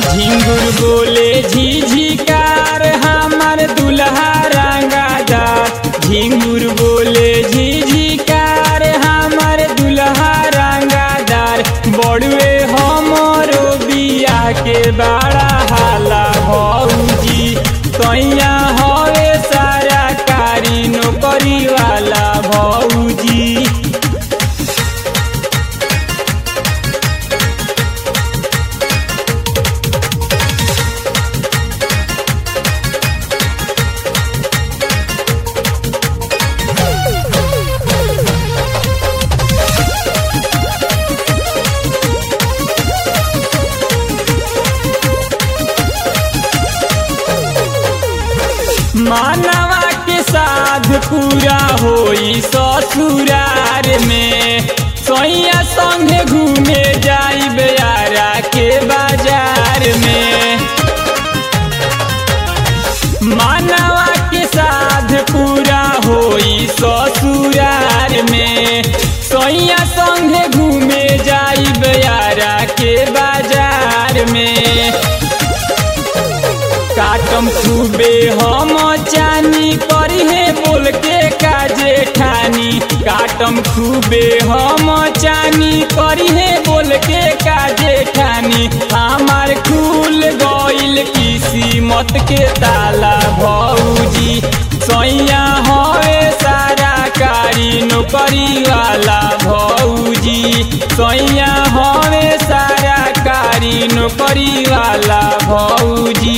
झिंगुर बोले झिझिकार हमार दुल्हा रंगादार। झिंगुर बोले झिझिकार हमार दुल्हा रंगादार। बड़ुए हमरो बियाह के बड़ा हाला भौजी तैया हवे सारा कारी नौकरी वाला भौजी। मानवा के साध पूरा होई ससुरार में। सैया संगे घूमे जाइब यारा के बाजार में। मानवा के साध पूरा होई ससुरार में। सैया संगे घूमे जाइब यारा के बाजार में। काटम खूबे हम चानी करिहे बोल के काजे ठानी। काटम खूबे हम चानी करिहे बोल के काजे ठानी। हमार खुल गइल किस्मत के ताला भौजी सैया हवे सारा कारी नौकरी वाला भौजी। सैया हवे सारा कारी नौकरी वाला भौजी।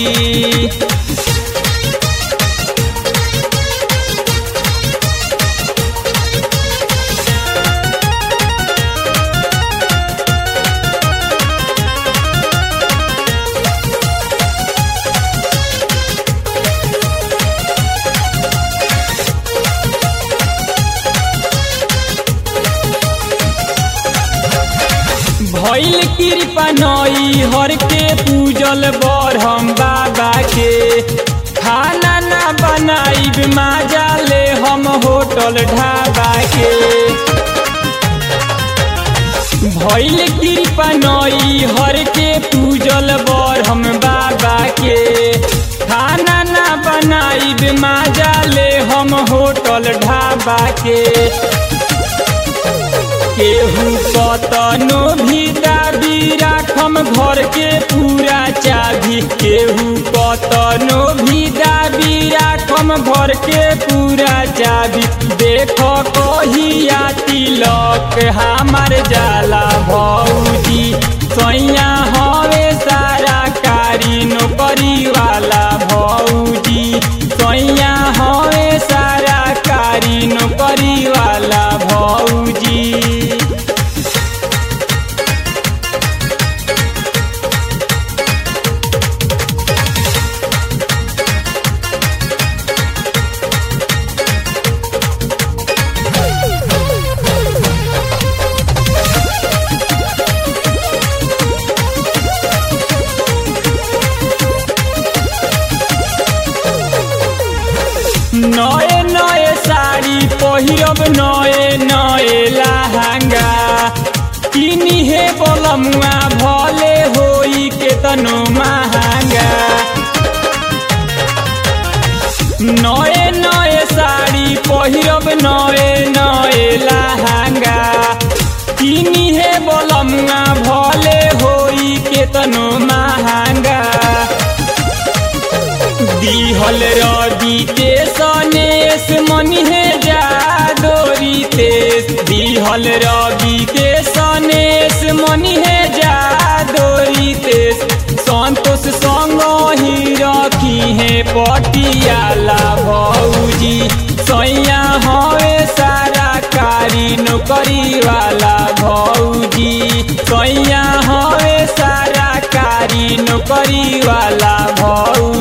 भइल कृपा नई हर के पूजल बरहम बाबा के। खाना ना बनाइब माजा ले हम होटल ढाबा के। भइल कृपा नई हर के पूजल बरहम बाबा के। खाना ना बनाइब माजा ले हम होटल ढाबा के। केहू कतनो भी दाबी राखम घर के पूरा चाभी। केहू कतनो भी दाबी राखम घर के पूरा चाभी। देखो कहिया तिलक हमार जाला भौजी सैया हवे सारा कारी नौकरी वाला भौजी। सैया हवे सारा कारी नौकरी वाला भौजी। नए नए साड़ी पहिरब नए नए लहंगा। किनी हे बोलमुआ भले होई केतनो महंगा। नए नए साड़ी पहिरब नए नए लहंगा। किनी हे बोलमुआ भले होई केतनो महंगा। दिहल रवि के सनेस मनिहे जादोरी तेस। दिहल रवि के सनेस मनिहे जादोरी तेस। संतोष संग ही रखी है पटियाला भौजी सैया हवे सारा कारी नौकरी वाला भौजी। सैया हवे सारा कारी नौकरी वाला भौजी।